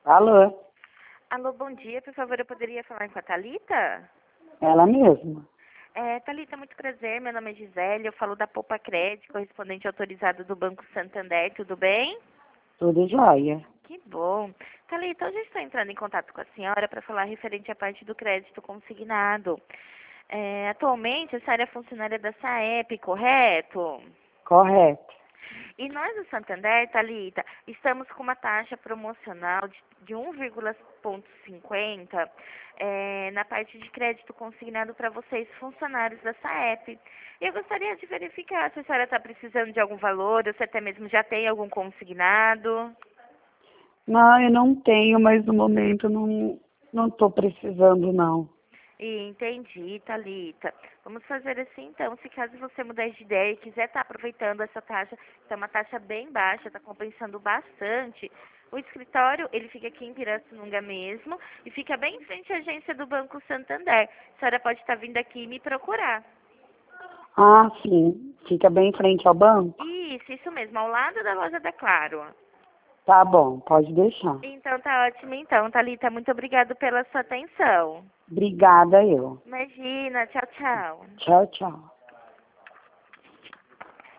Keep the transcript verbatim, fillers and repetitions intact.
Alô? Alô, bom dia. Por favor, eu poderia falar com a Thalita? Ela mesma. É, Thalita, muito prazer. Meu nome é Gisele. Eu falo da Poupa Crédito, correspondente autorizado do Banco Santander. Tudo bem? Tudo jóia. Que bom. Thalita, hoje eu estou entrando em contato com a senhora para falar referente à parte do crédito consignado. É, atualmente, a senhora é funcionária da SAEP, correto? Correto. E nós do Santander, Thalita, estamos com uma taxa promocional de, de um vírgula cinquenta é, na parte de crédito consignado para vocês, funcionários da SAEP. Eu gostaria de verificar se a senhora está precisando de algum valor, ou se até mesmo já tem algum consignado. Não, eu não tenho, mas no momento não não estou precisando, não. E entendi, Thalita. Vamos fazer assim então, se caso você mudar de ideia e quiser estar aproveitando essa taxa, que é uma taxa bem baixa, está compensando bastante. O escritório, ele fica aqui em Pirassununga mesmo e fica bem em frente à agência do Banco Santander. A senhora pode estar vindo aqui e me procurar. Ah, sim. Fica bem em frente ao banco? Isso, isso mesmo, ao lado da loja da Claro. Tá bom, pode deixar. Então tá ótimo então, Thalita, muito obrigada pela sua atenção. Obrigada, eu. Imagina, tchau, tchau. Tchau, tchau.